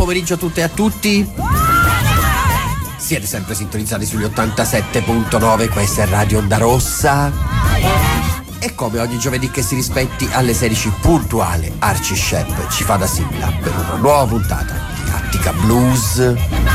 pomeriggio a tutte e a tutti. Siete sempre sintonizzati sugli 87.9, questa è Radio Onda Rossa. E come ogni giovedì che si rispetti alle 16 puntuale, Archie Shepp ci fa da sigla per una nuova puntata di Attica Blues.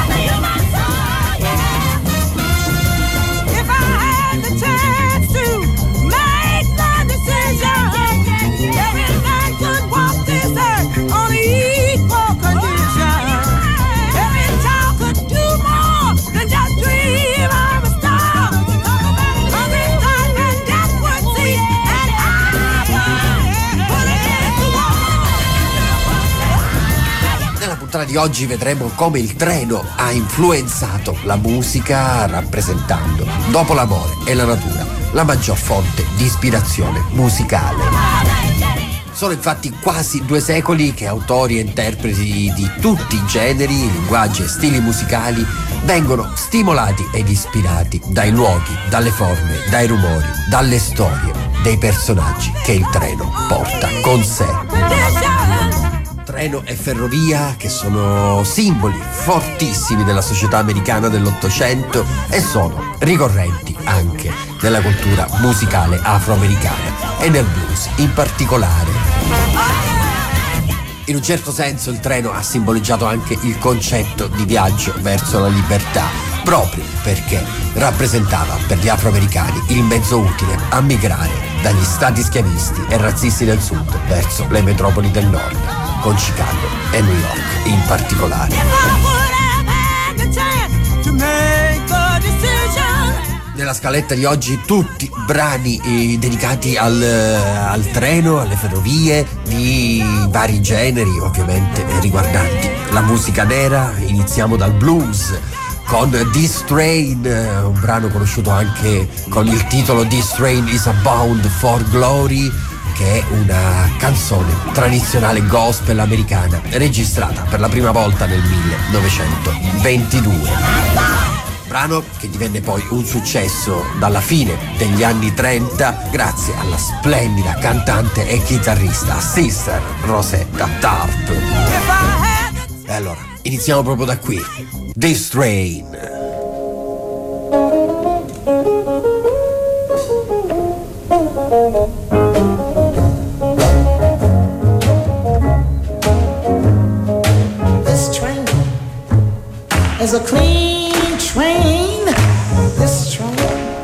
Di oggi vedremo come il treno ha influenzato la musica, rappresentando, dopo l'amore e la natura, la maggior fonte di ispirazione musicale. Sono infatti quasi 2 secoli che autori e interpreti di tutti i generi, linguaggi e stili musicali vengono stimolati ed ispirati dai luoghi, dalle forme, dai rumori, dalle storie, dei personaggi che il treno porta con sé. Treno e ferrovia che sono simboli fortissimi della società americana dell'Ottocento e sono ricorrenti anche nella cultura musicale afroamericana e nel blues in particolare. In un certo senso il treno ha simboleggiato anche il concetto di viaggio verso la libertà, proprio perché rappresentava per gli afroamericani il mezzo utile a migrare dagli stati schiavisti e razzisti del sud verso le metropoli del nord, con Chicago e New York in particolare. Nella scaletta di oggi tutti brani dedicati al treno, alle ferrovie, di vari generi, ovviamente riguardanti la musica nera. Iniziamo dal blues con This Train, un brano conosciuto anche con il titolo This Train is Bound for Glory, che è una canzone tradizionale gospel americana registrata per la prima volta nel 1922. Brano che divenne poi un successo dalla fine degli anni 30 grazie alla splendida cantante e chitarrista Sister Rosetta Tharpe. E allora, iniziamo proprio da qui. This Train. It's a clean train, this train.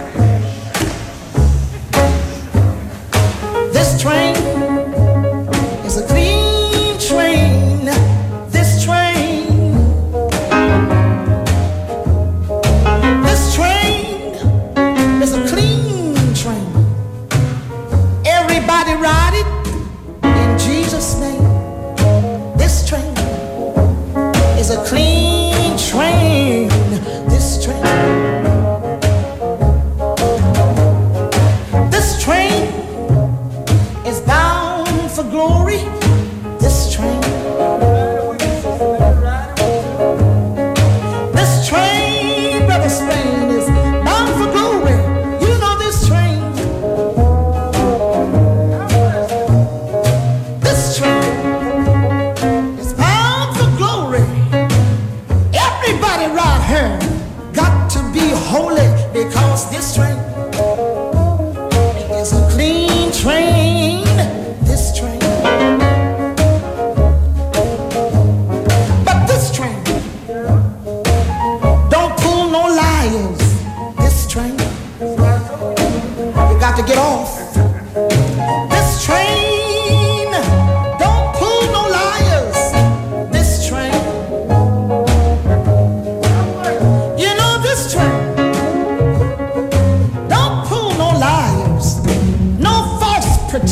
This train is a clean train, this train. This train is a clean train. Everybody ride it in Jesus' name. This train is a clean train, this train. This train is bound for glory, this train. This train, Brother Spain, is bound for glory. You know this train. This train is bound for glory. Everybody right here got to be holy, because this train is a clean train, this train. But this train don't pull no liars, this train. You got to get off. This train don't pull no liars, this train. You know this train don't pull no liars, no false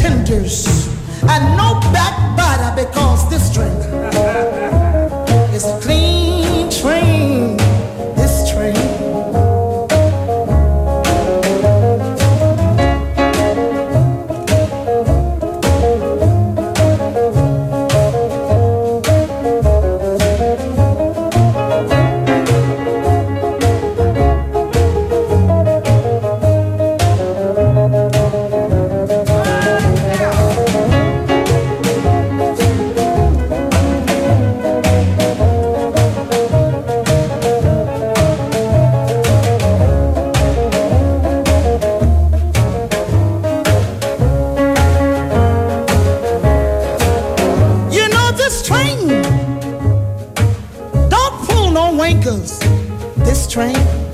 this train.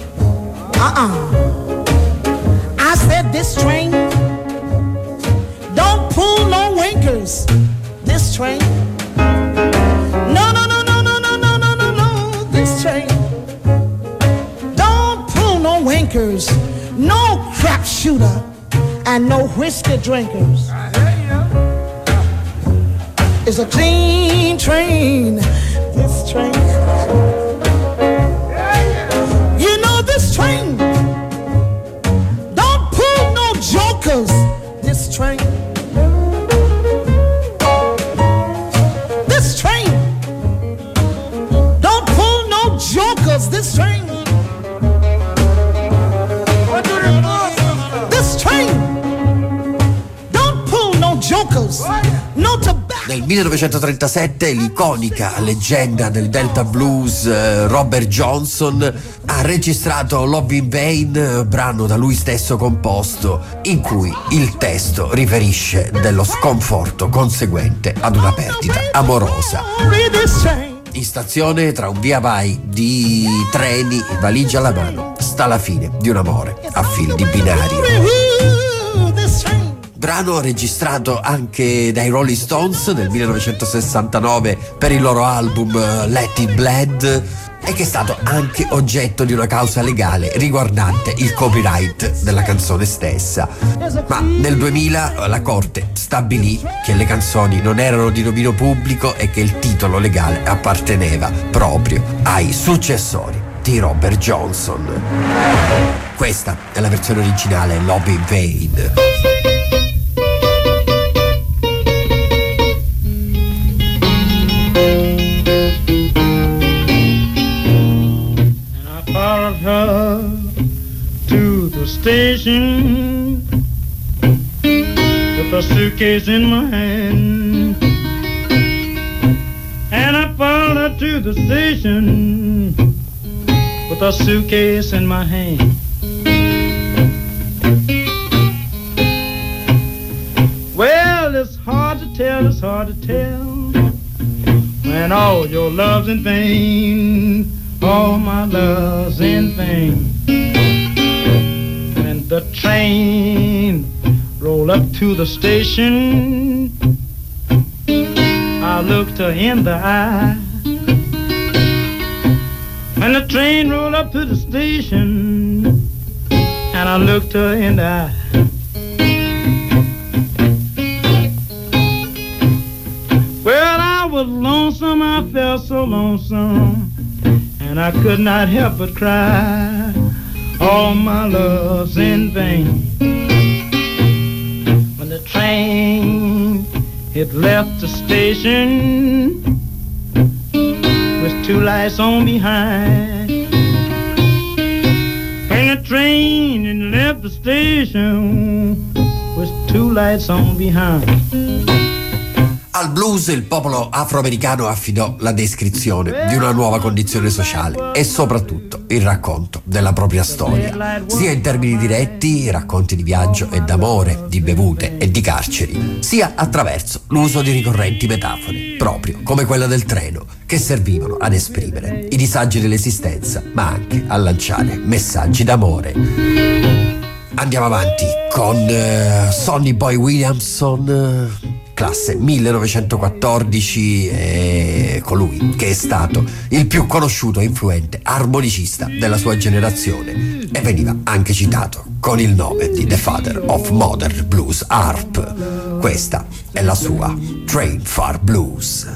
I said this train don't pull no winkers. This train. No, no, no, no, no, no, no, no, no, no. This train don't pull no winkers. No crap shooter and no whiskey drinkers. It's a clean train. This train. You know this train don't pull no jokers. This train. This train don't pull no jokers. This train. This train don't pull no jokers. No tobacco. Nel 1937 l'iconica leggenda del Delta Blues Robert Johnson ha registrato Love in Vain, brano da lui stesso composto, in cui il testo riferisce dello sconforto conseguente ad una perdita amorosa. In stazione, tra un via vai di treni e valigia alla mano, sta la fine di un amore a fil di binario. Brano registrato anche dai Rolling Stones nel 1969 per il loro album Let It Bleed e che è stato anche oggetto di una causa legale riguardante il copyright della canzone stessa. Ma nel 2000 la Corte stabilì che le canzoni non erano di dominio pubblico e che il titolo legale apparteneva proprio ai successori di Robert Johnson. Questa è la versione originale, Love in Vain. Followed her to the station with a suitcase in my hand, and I followed her to the station with a suitcase in my hand. Well, it's hard to tell when all your love's in vain. All my love's in vain. When the train rolled up to the station, I looked her in the eye. When the train rolled up to the station, and I looked her in the eye. Well, I was lonesome, I felt so lonesome, and I could not help but cry. All my love's in vain. When the train it left the station with two lights on behind. When the train it left the station with two lights on behind. Al blues il popolo afroamericano affidò la descrizione di una nuova condizione sociale e soprattutto il racconto della propria storia, sia in termini diretti, racconti di viaggio e d'amore, di bevute e di carceri, sia attraverso l'uso di ricorrenti metafore, proprio come quella del treno, che servivano ad esprimere i disagi dell'esistenza, ma anche a lanciare messaggi d'amore. Andiamo avanti con Sonny Boy Williamson, classe 1914, e colui che è stato il più conosciuto e influente armonicista della sua generazione e veniva anche citato con il nome di The Father of Modern Blues Harp. Questa è la sua Train Far Blues.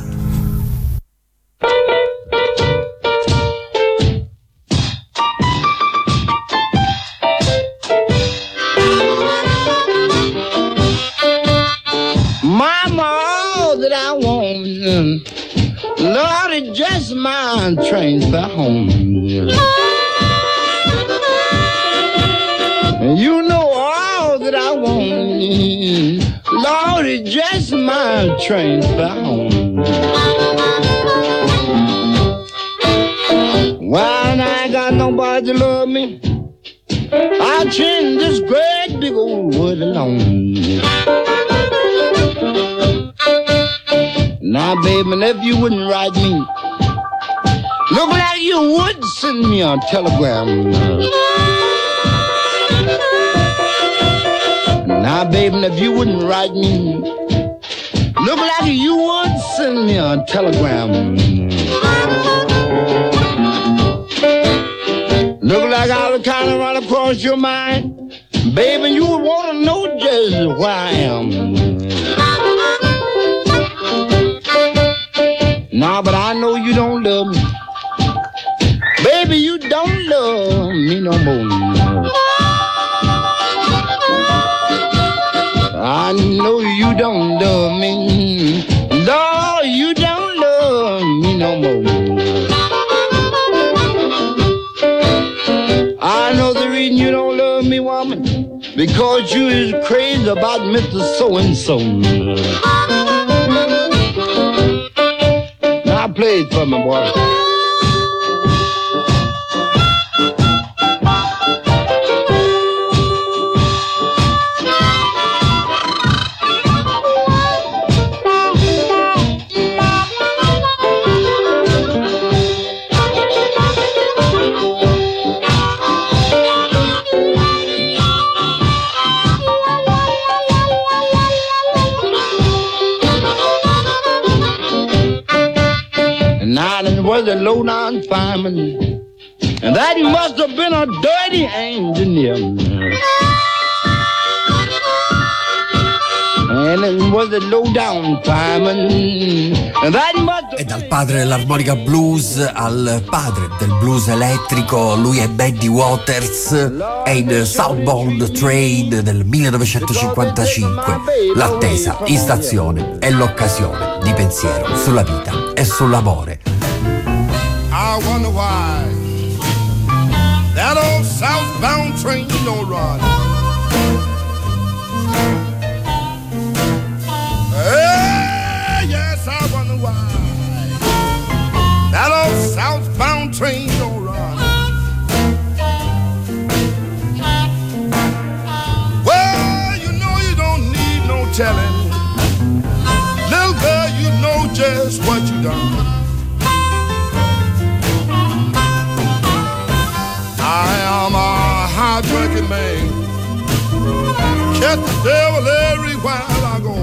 Lord, it's just my train for home. And you know all that I want. Lord, it's just my train for home. When I ain't got nobody to love me, I train this great big old wood alone. Now, baby, if you wouldn't ride me, Look like you would send me a telegram. Now, baby, if you wouldn't write me, look like you would send me a telegram. Look like I was kind of run across your mind. Baby, you would want to know just where I am. Nah, but I know you don't love me. Baby, you don't love me no more. I know you don't love me. No, you don't love me no more. I know the reason you don't love me, woman, because you is crazy about Mr. So-and-so. Now play it for me, boy. Was a low-down fireman, and that must have been a dirty engineer. And it was a low-down fireman, and that must have... E dal padre dell'armonica blues al padre del blues elettrico, lui è Buddy Waters, è in Southbound Train del 1955. L'attesa in stazione è l'occasione di pensiero sulla vita e sull'amore. I wonder why that old southbound train don't run. Hey, yes, I wonder why that old southbound train don't run. Well, you know you don't need no telling. Little girl, you know just what you done. I am a hard-working man. Catch the devil everywhere I go.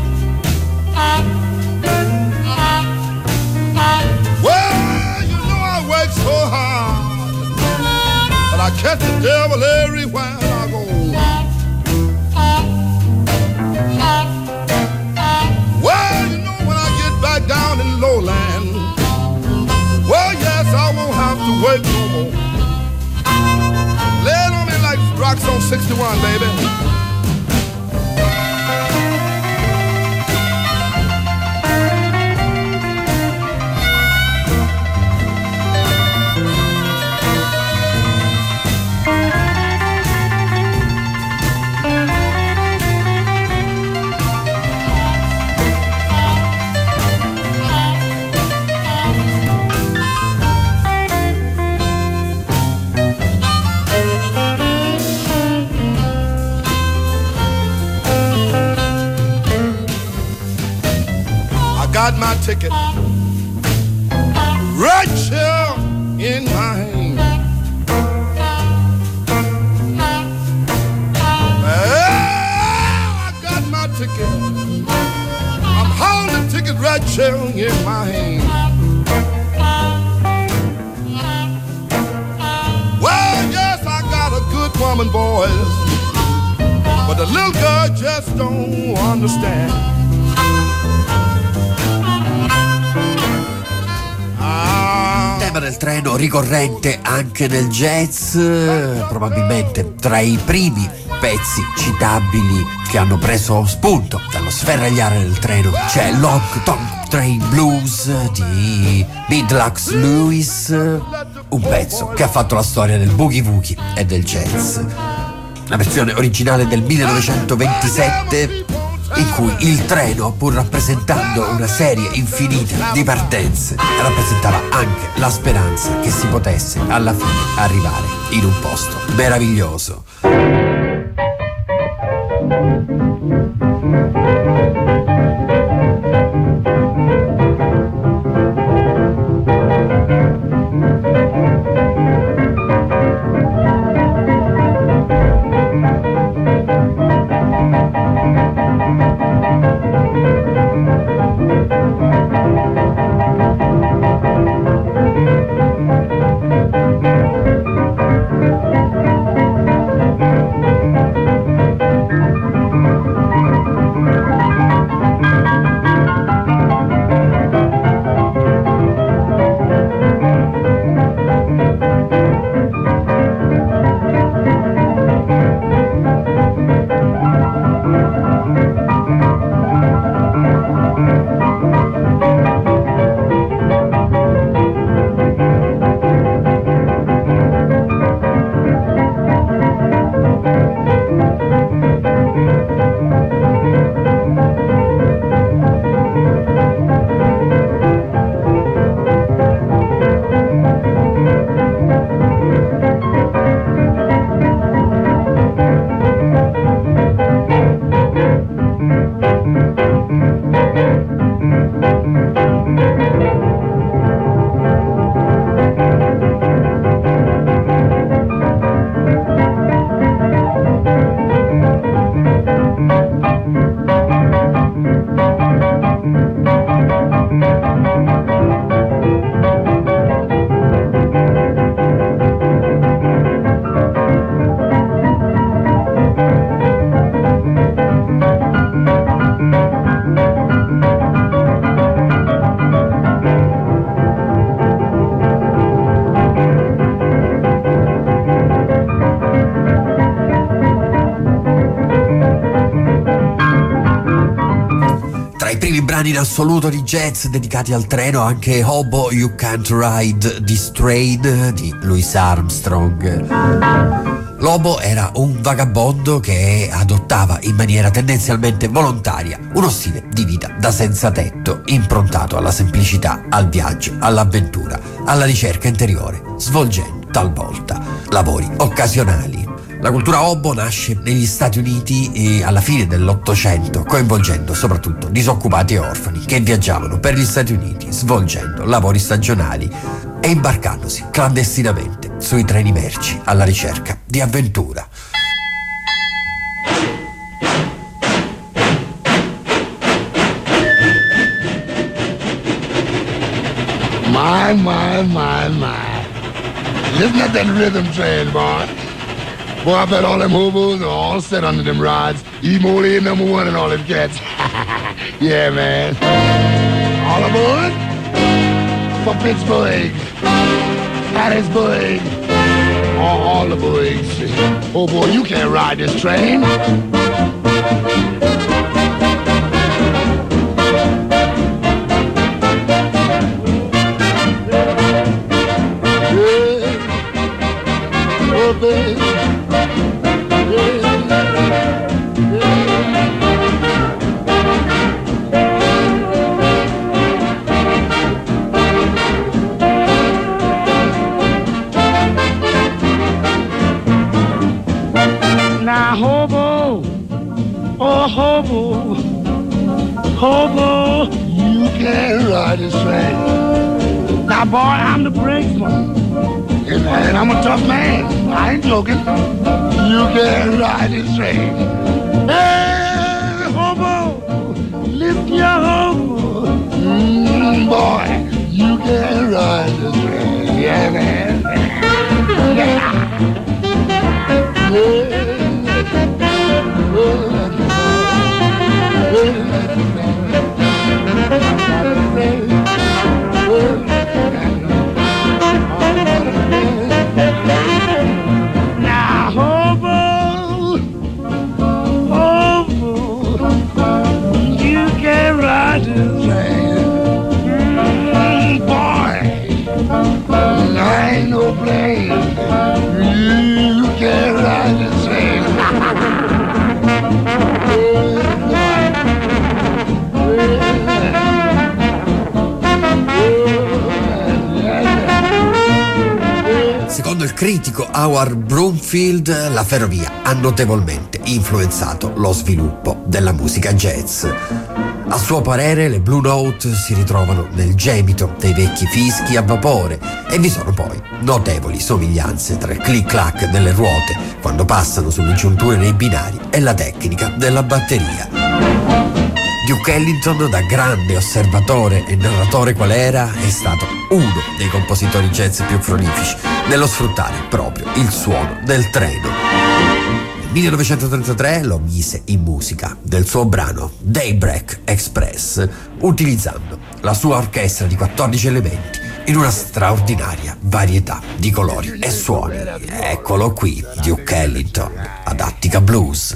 Well, you know I work so hard, but I catch the devil everywhere I go. Well, you know when I get back down in lowland, well, yes, I won't have to work no more. Lay it on me like rocks on 61, baby. Got my ticket right here in my hand. I got my ticket. I'm holding the ticket right here in my hand. Well, yes, I got a good woman, boys, but the little girl just don't understand. Del treno ricorrente anche nel jazz, probabilmente tra i primi pezzi citabili che hanno preso spunto dallo sferragliare del treno c'è Long Tongue Train Blues di Midlax Lewis, un pezzo che ha fatto la storia del boogie woogie e del jazz. La versione originale del 1927, in cui il treno, pur rappresentando una serie infinita di partenze, rappresentava anche la speranza che si potesse alla fine arrivare in un posto meraviglioso. brani in assoluto di jazz dedicati al treno, anche Hobo You Can't Ride This Train di Louis Armstrong. Lobo era un vagabondo che adottava in maniera tendenzialmente volontaria uno stile di vita da senza tetto, improntato alla semplicità, al viaggio, all'avventura, alla ricerca interiore, svolgendo talvolta lavori occasionali. La cultura hobo nasce negli Stati Uniti alla fine dell'Ottocento, coinvolgendo soprattutto disoccupati e orfani che viaggiavano per gli Stati Uniti svolgendo lavori stagionali e imbarcandosi clandestinamente sui treni merci alla ricerca di avventura. My. Listen at that rhythm train, boy. Boy, I bet all them hobos are all set under them rides. E-Mole number one and all them cats. Yeah, man. All aboard for Pittsburgh, Hattiesburg, all the boys. Oh boy, you can't ride this train. Now hobo, oh hobo, hobo, You can't ride this train. now boy, I'm the brakesman. And I'm a tough man. I ain't joking. You can't ride this train. Hey, hobo, lift your hobo. Boy, you can't ride this train. Yeah, man. Now hobo, hobo, you can ride this train. Boy, I ain't no plane. You can't ride this train. Secondo il critico Howard Broomfield, la ferrovia ha notevolmente influenzato lo sviluppo della musica jazz. A suo parere, le Blue Note si ritrovano nel gemito dei vecchi fischi a vapore e vi sono poi notevoli somiglianze tra il click-clack delle ruote quando passano sulle giunture dei binari e la tecnica della batteria. Duke Ellington, da grande osservatore e narratore qual era, è stato uno dei compositori jazz più prolifici nello sfruttare proprio il suono del treno. Nel 1933 lo mise in musica del suo brano Daybreak Express, utilizzando la sua orchestra di 14 elementi in una straordinaria varietà di colori e suoni. Eccolo qui, Duke Ellington ad Attica Blues.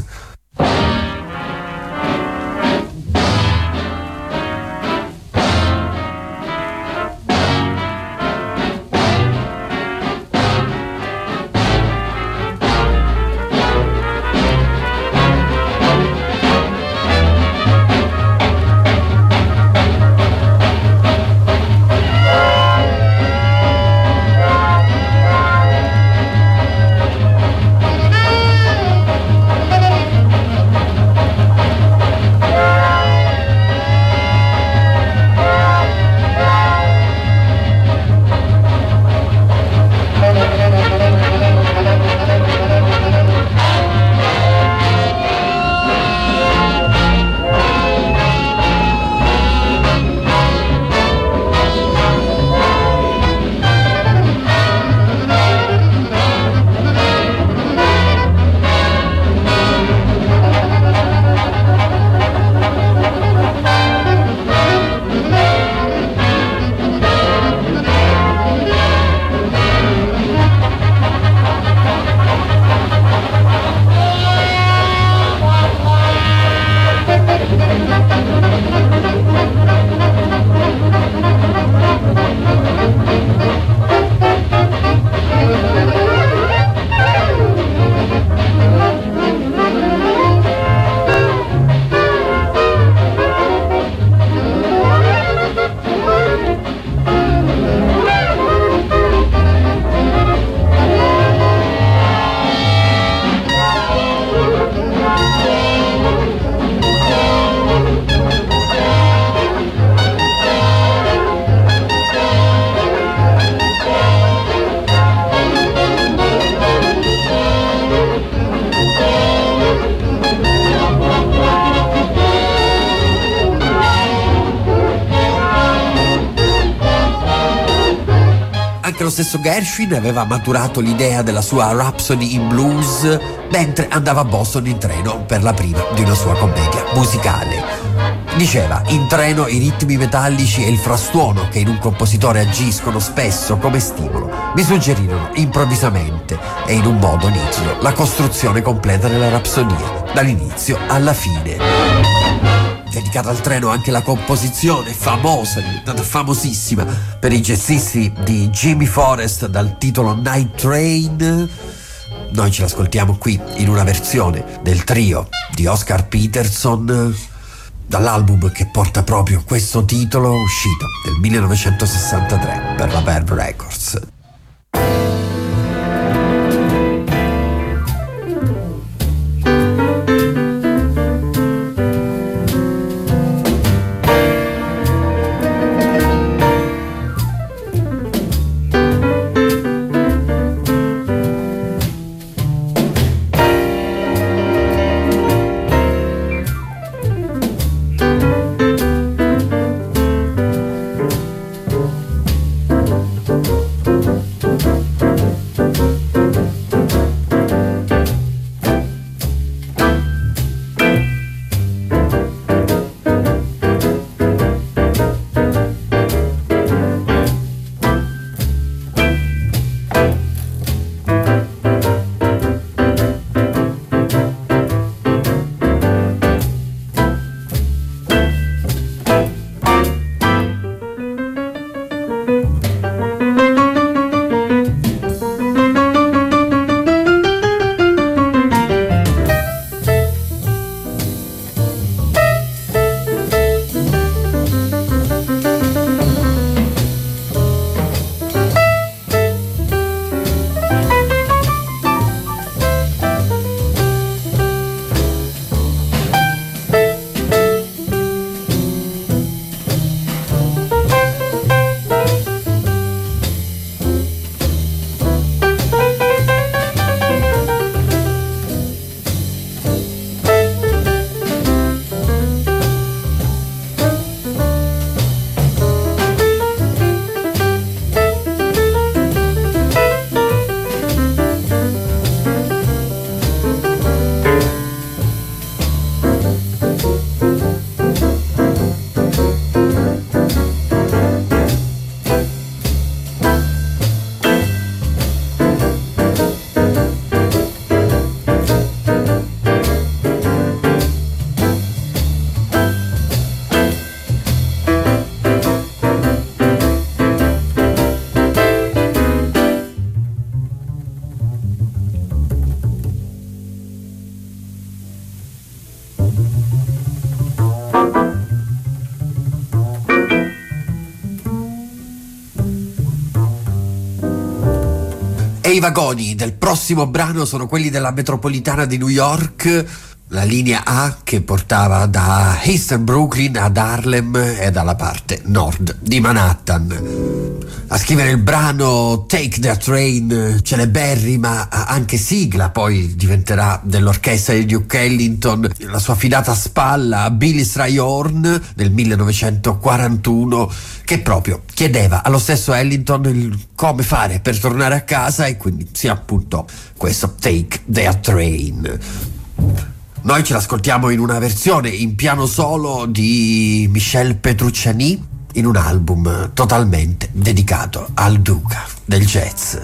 lo stesso Gershwin aveva maturato l'idea della sua Rhapsody in Blues mentre andava a Boston in treno per la prima di una sua commedia musicale. Diceva: in treno i ritmi metallici e il frastuono che in un compositore agiscono spesso come stimolo mi suggerirono improvvisamente e in un modo nitido la costruzione completa della rapsodia, dall'inizio alla fine. Dedicata al treno anche la composizione famosa, diventata famosissima per i jazzisti di Jimmy Forrest dal titolo Night Train. Noi ce l'ascoltiamo qui in una versione del trio di Oscar Peterson dall'album che porta proprio questo titolo, uscito nel 1963 per la Verve Records. E i vagoni del prossimo brano sono quelli della metropolitana di New York, la linea A che portava da East Brooklyn ad Harlem e dalla parte nord di Manhattan. A scrivere il brano Take That Train celeberrima, anche sigla poi diventerà dell'orchestra di Duke Ellington, la sua fidata spalla a Billy Strayhorn nel 1941, che proprio chiedeva allo stesso Ellington il come fare per tornare a casa, e quindi si appuntò questo Take That Train. Noi ce l'ascoltiamo in una versione in piano solo di Michel Petrucciani in un album totalmente dedicato al duca del jazz.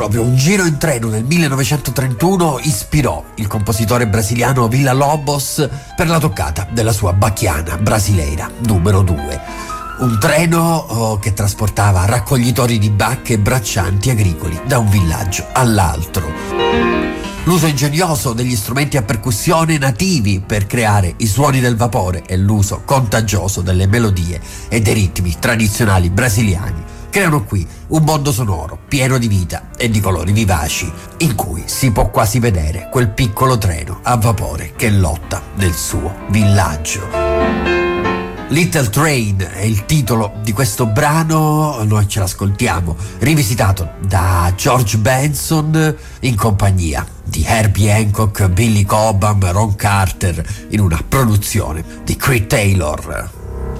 proprio un giro in treno nel 1931 ispirò il compositore brasiliano Villa-Lobos per la toccata della sua Bachiana Brasileira numero 2. Un treno che trasportava raccoglitori di bacche e braccianti agricoli da un villaggio all'altro. L'uso ingegnoso degli strumenti a percussione nativi per creare i suoni del vapore e l'uso contagioso delle melodie e dei ritmi tradizionali brasiliani creano qui un mondo sonoro pieno di vita e di colori vivaci, in cui si può quasi vedere quel piccolo treno a vapore che lotta nel suo villaggio. Little Train è il titolo di questo brano, noi ce l'ascoltiamo rivisitato da George Benson in compagnia di Herbie Hancock, Billy Cobham, Ron Carter in una produzione di Creed Taylor.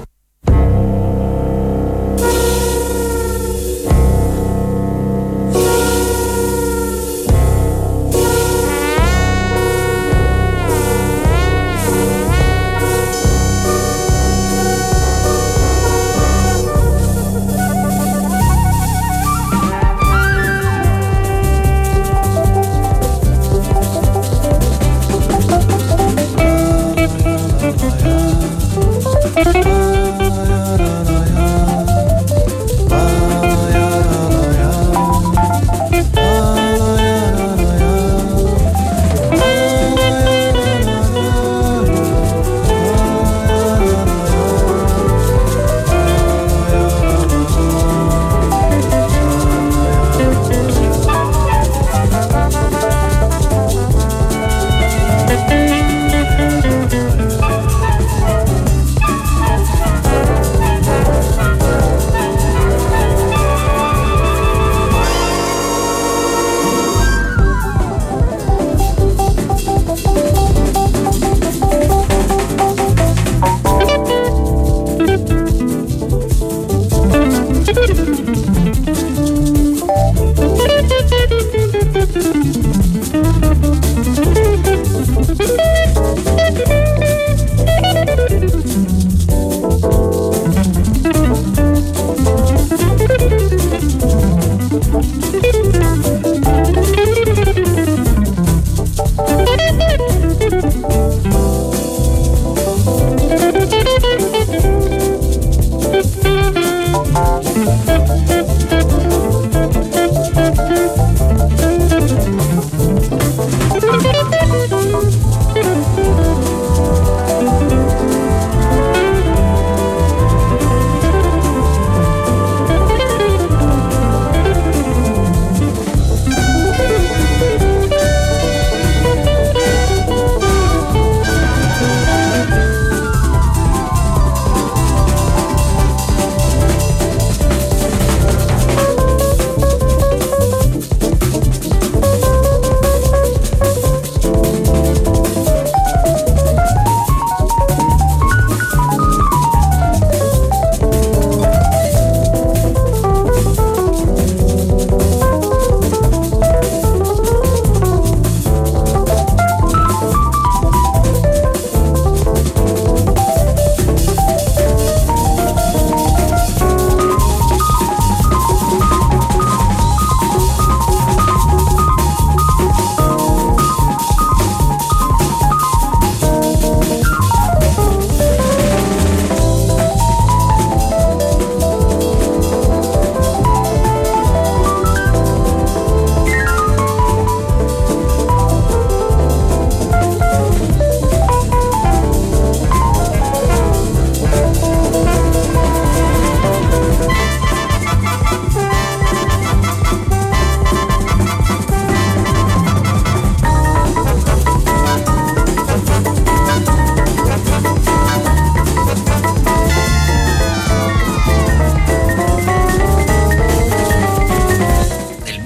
Nel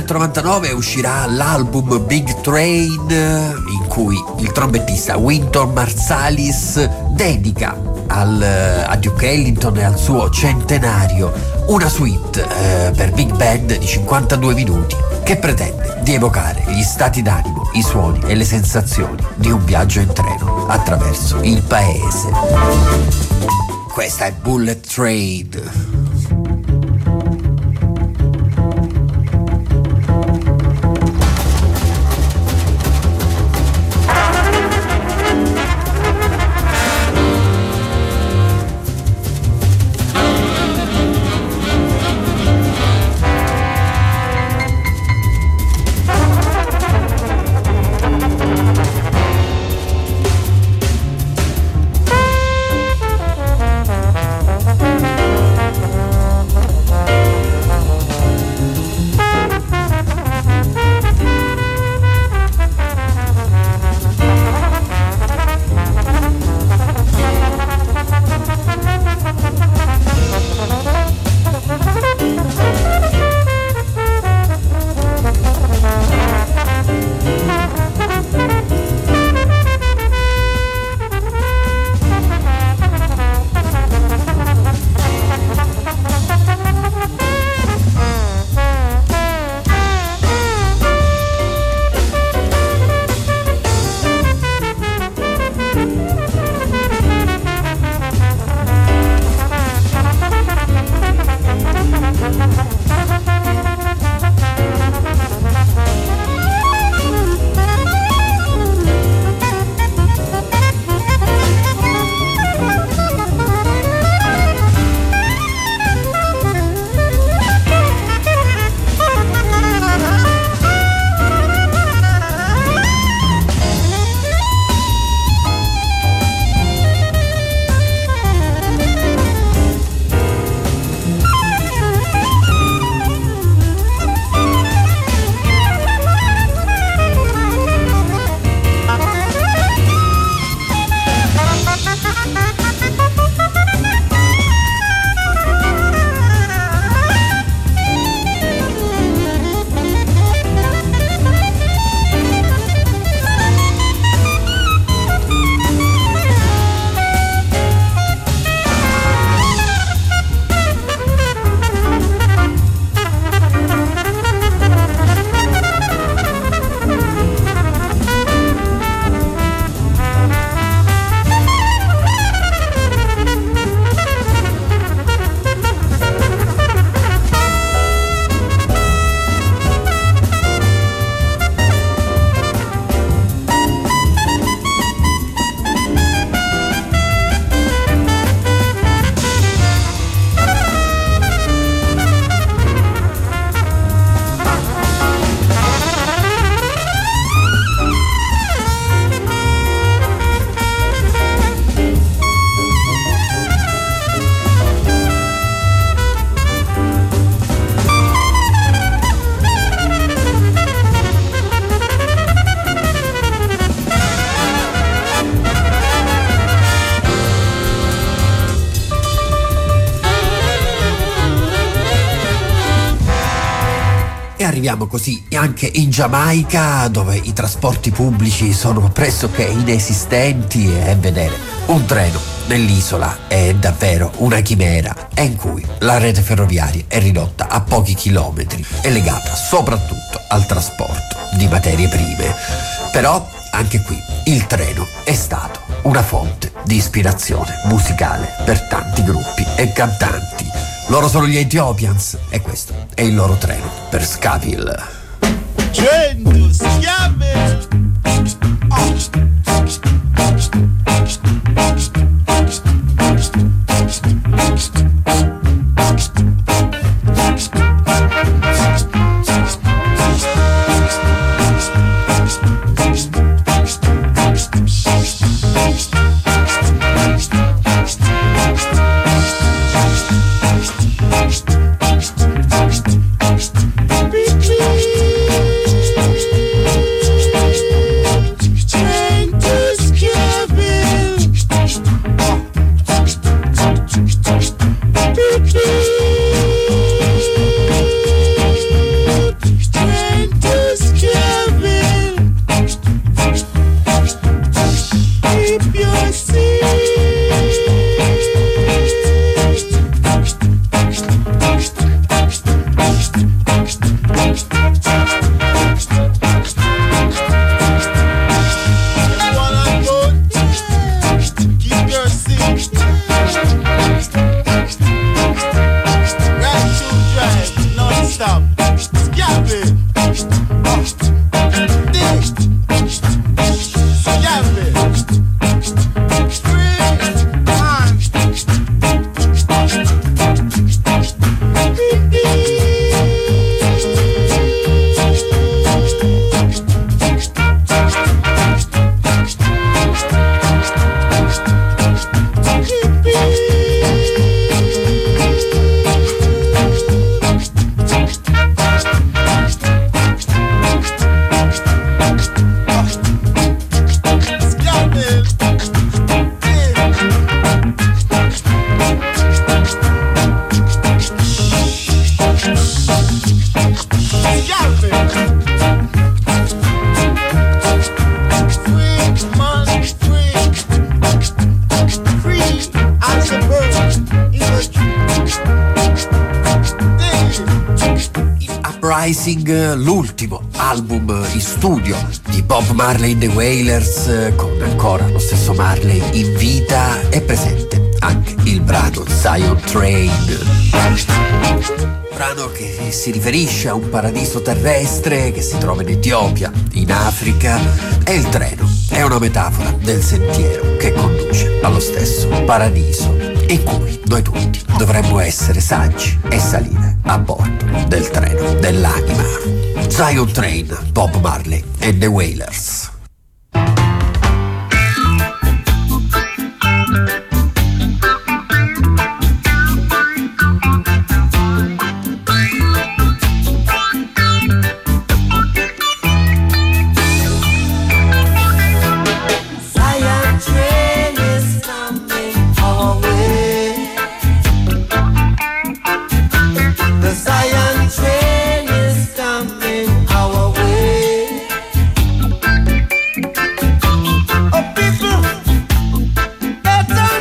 1999 uscirà l'album Big Train, in cui il trombettista Wynton Marsalis dedica a Duke Ellington e al suo centenario una suite per big band di 52 minuti che pretende di evocare gli stati d'animo, i suoni e le sensazioni di un viaggio in treno attraverso il paese. Questa è Bullet Train. arriviamo così anche in Giamaica, dove i trasporti pubblici sono pressoché inesistenti, e vedere un treno nell'isola è davvero una chimera, e in cui la rete ferroviaria è ridotta a pochi chilometri e legata soprattutto al trasporto di materie prime. Però anche qui il treno è stato una fonte di ispirazione musicale per tanti gruppi e cantanti. Loro sono gli Ethiopians e questo è il loro treno per Scaville. Train to Scaville. L'ultimo album in studio di Bob Marley and the Wailers, con ancora lo stesso Marley in vita, è presente anche il brano Zion Train, brano che si riferisce a un paradiso terrestre che si trova in Etiopia, in Africa, e il treno è una metafora del sentiero che conduce allo stesso paradiso, in cui noi tutti dovremmo essere saggi e salire a bordo del treno dell'anima. Zion Train, Bob Marley and the Wailers. Better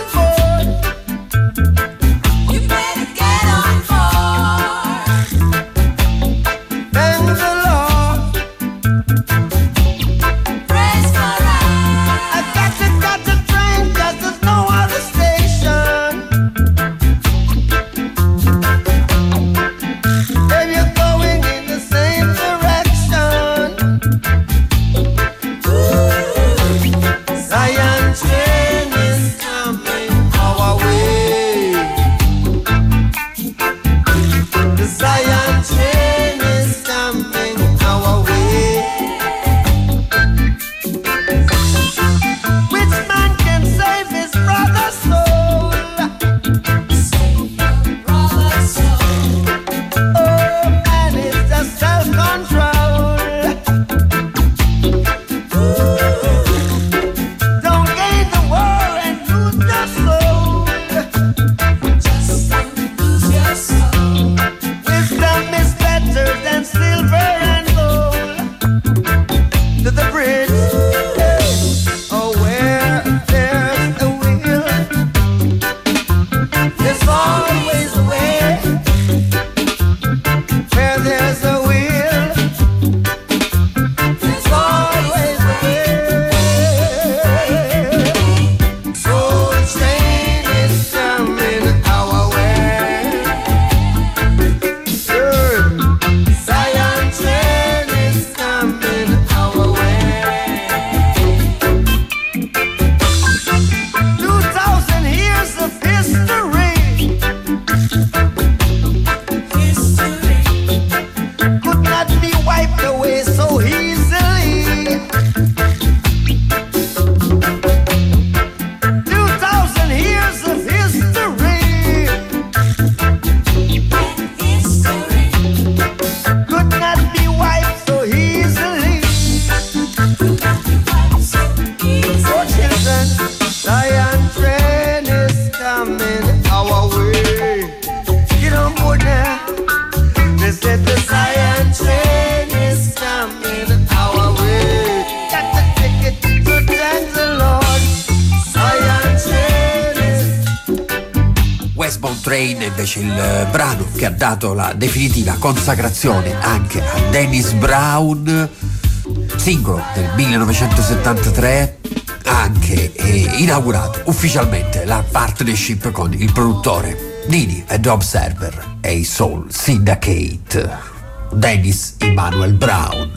invece il brano che ha dato la definitiva consacrazione anche a Dennis Brown, singolo del 1973, ha anche inaugurato ufficialmente la partnership con il produttore Nini ed Observer e i Soul Syndicate. Dennis Emmanuel Brown.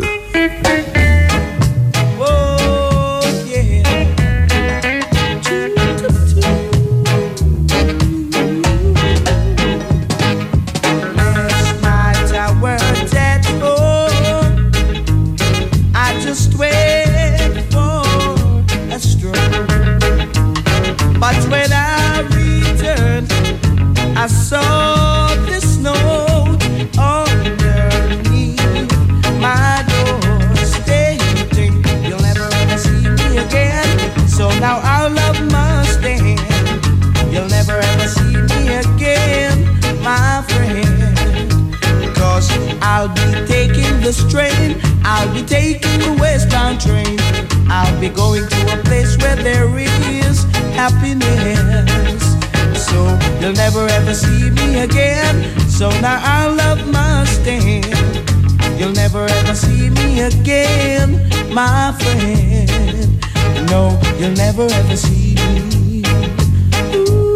I saw the snow underneath my door, stating you'll never ever see me again. So now our love must end. You'll never ever see me again, my friend. Because I'll be taking this train, I'll be taking the westbound train. I'll be going to a place where there is happiness. So you'll never ever see me again. So now our love must end. You'll never ever see me again, my friend. No, you'll never ever see me. Ooh.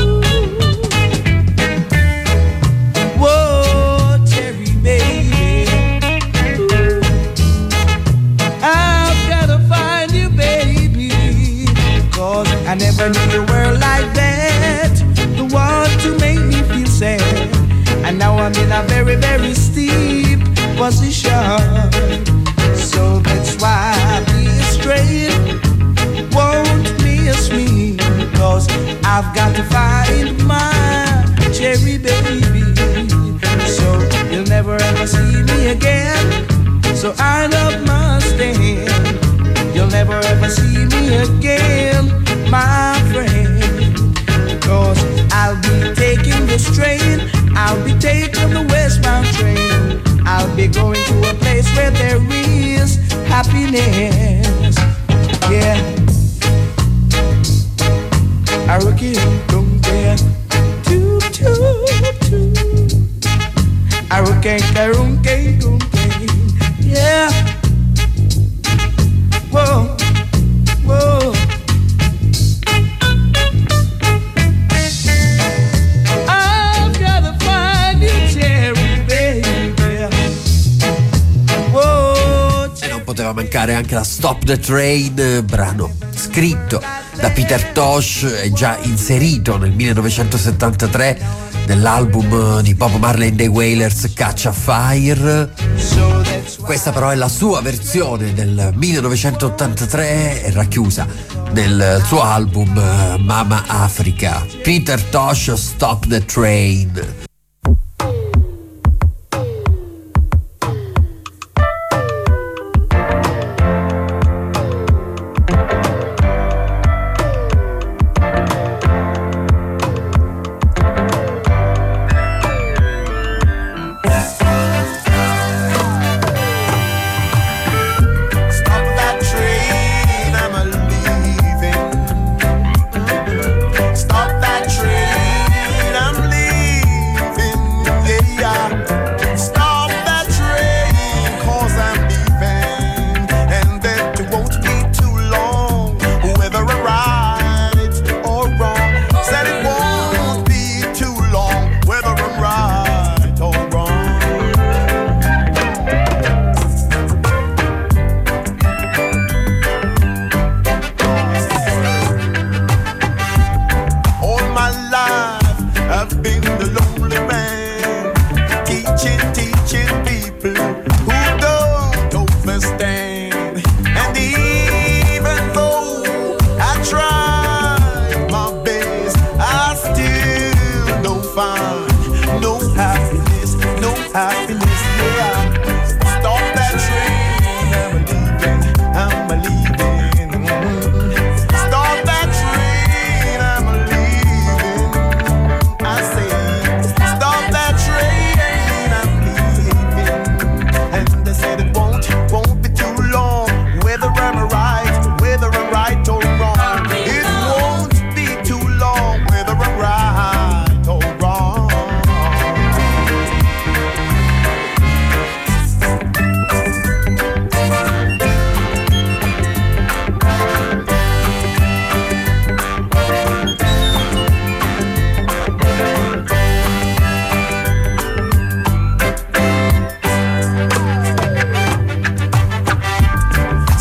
Whoa, Cherry baby. Ooh. I've gotta find you, baby. 'Cause I never knew you were like that. Want to make me feel sad, and now I'm in a very, very steep position. So that's why I be straight, won't miss me, 'cause I've got to find my cherry baby. So you'll never ever see me again, so I love must end. You'll never ever see me again, my friend. 'Cause I'll be taking this train, I'll be taking the westbound train. I'll be going to a place where there is happiness. Yeah. I rock it, don't care. Toot, toot, toot. I rock it, don't care, don't care. Yeah. Whoa, whoa. Poteva mancare anche la Stop the Train, brano scritto da Peter Tosh e già inserito nel 1973 nell'album di Bob Marley and the Wailers Catch a Fire. Questa però è la sua versione del 1983 e racchiusa nel suo album Mama Africa. Peter Tosh, Stop the Train. Stop that train, I'm leaving.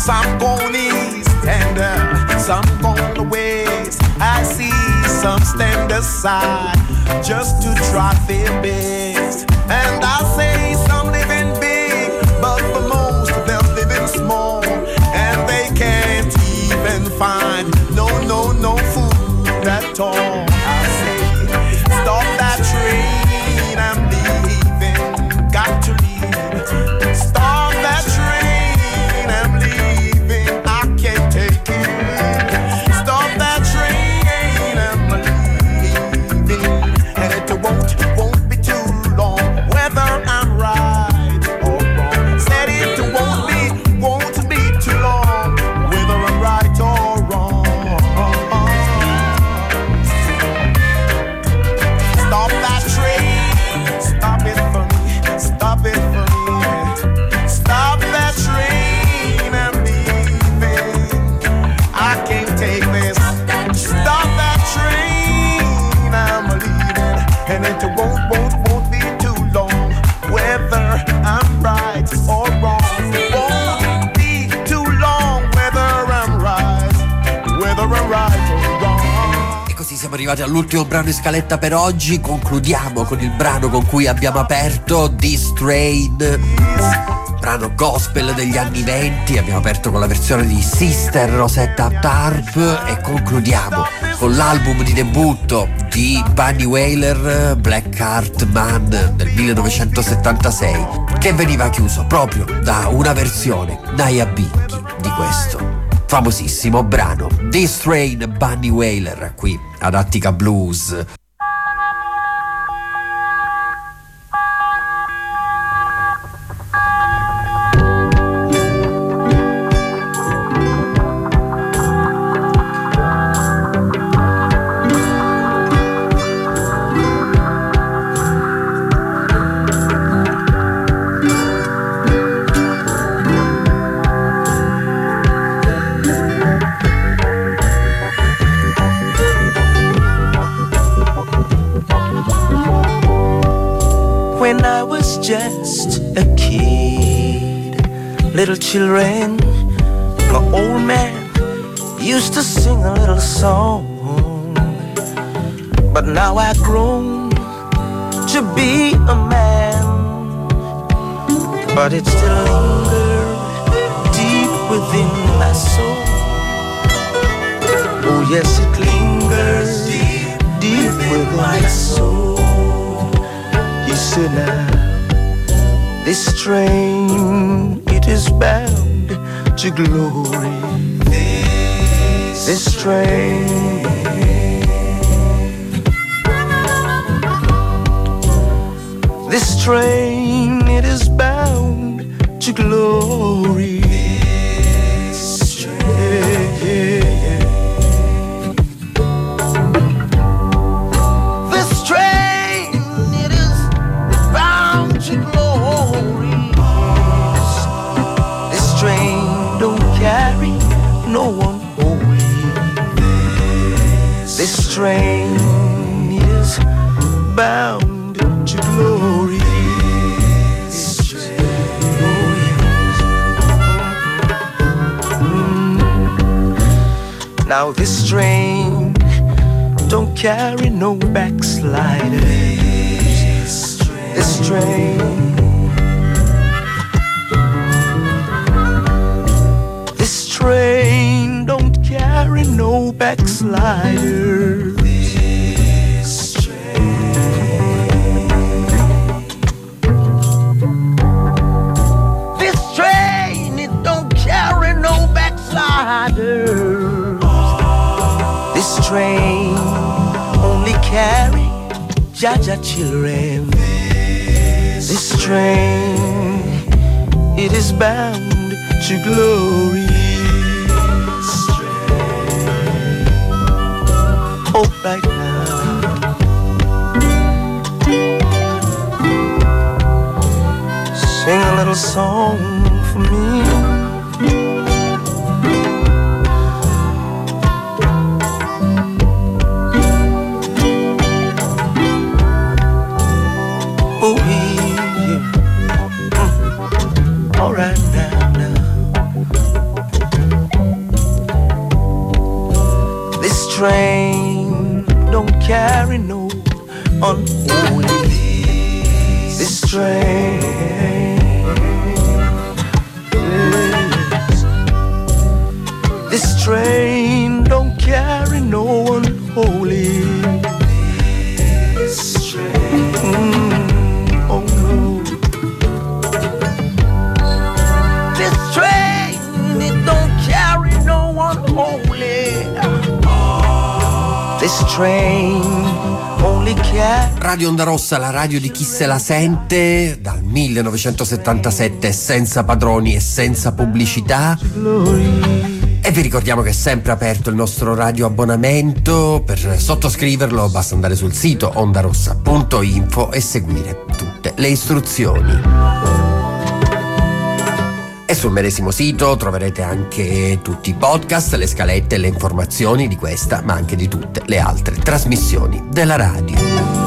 Some gone east and some gone west. I see some stand aside just to try their best. And I say some living big, but for most of them living small. And they can't even find no food at all. I say, stop that train, I'm leaving, got to leave. Stop that train, I'm leaving, I can't take it. Stop that train, I'm leaving, and it won't be too long, whether I'm right or wrong. Said it won't be too long, whether I'm right or wrong. Stop that train, stop it for me, stop it for me. Stop that train, I'm leaving, I can't take this. Stop that train, I'm leaving, and it won't be too long, whether I'm right or wrong. Won't be too long, whether I'm right or wrong. E così siamo arrivati all'ultimo brano in scaletta per oggi. Concludiamo con il brano con cui abbiamo aperto, This Train, brano gospel degli anni 20. Abbiamo aperto con la versione di Sister Rosetta Tharpe e concludiamo con l'album di debutto di Bunny Wailer, Black Heart Man, del 1976, che veniva chiuso proprio da una versione Naya Binghi di questo famosissimo brano. This Train, Bunny Wailer, qui ad Attica Blues. When I was just a kid, little children, my old man used to sing a little song. But now I've grown to be a man, but it still lingers deep within my soul. Oh yes, it lingers deep within my soul. He said now, this train, it is bound to glory. This train, this train, it is bound to glory. This train, this train, it is bound to glory. This train don't carry no one holy. This train is bound to glory. This train, oh yes. Now this train don't carry no backsliders. This train, this train don't carry no backsliders. This train, it don't carry no backsliders. This train only carry Jaja children. This train, it is bound to glory. Oh, right now, sing a little song for me. Oh, yeah. All right now. train don't carry no unholy. This train, yes. This train don't carry no unholy. This train, oh no. This train, it don't carry no unholy. This train only carry. Radio Onda Rossa, la radio di chi se la sente, dal 1977, senza padroni e senza pubblicità. E vi ricordiamo che è sempre aperto il nostro radio abbonamento. Per sottoscriverlo basta andare sul sito ondarossa.info e seguire tutte le istruzioni. E sul medesimo sito troverete anche tutti i podcast, le scalette e le informazioni di questa, ma anche di tutte le altre trasmissioni della radio.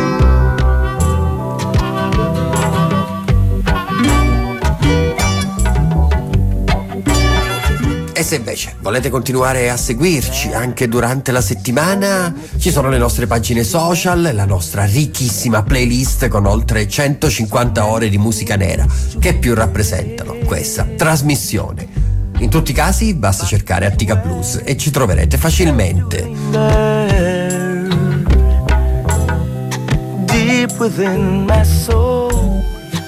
E se invece volete continuare a seguirci anche durante la settimana, ci sono le nostre pagine social, la nostra ricchissima playlist con oltre 150 ore di musica nera che più rappresentano questa trasmissione. In tutti i casi basta cercare Attica Blues e ci troverete facilmente. Deep within my soul,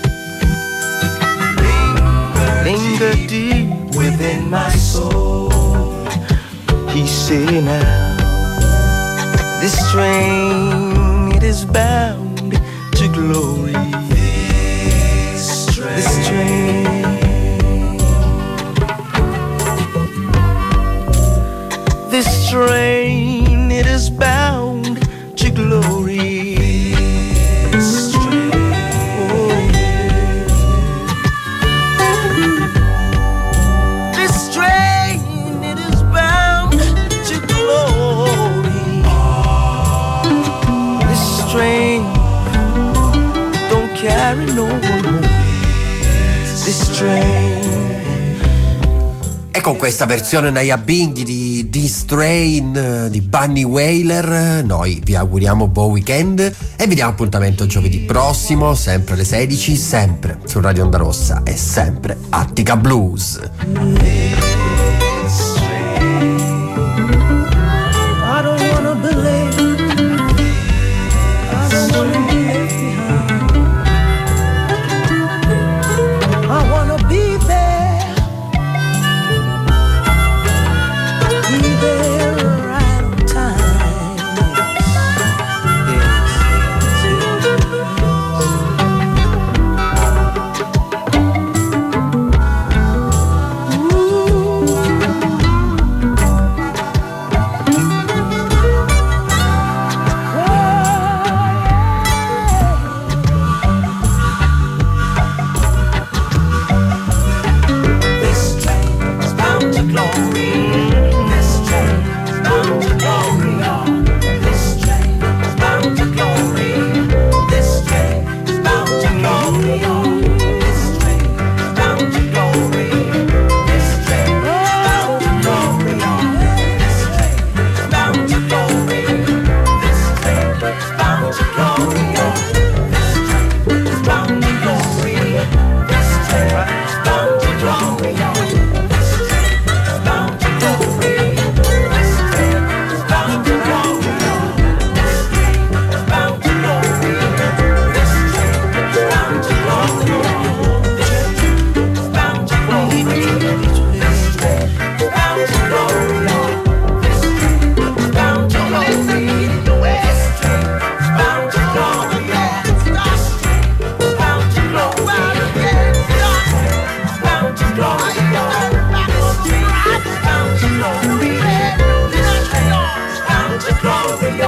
linger deep within my soul. He say now, this train, it is bound to glory. This train, this train, it is bound to glory. This train, oh yeah. This train, it is bound to glory. This train don't carry no one. This train. E con questa versione Naya Binghi di This Train di Bunny Wailer noi vi auguriamo buon weekend e vi diamo appuntamento giovedì prossimo, sempre alle 16, sempre su Radio Onda Rossa e sempre Attica Blues. I don't wanna believe, I don't wanna be left behind. I wanna be there right on time. Yes. Glory.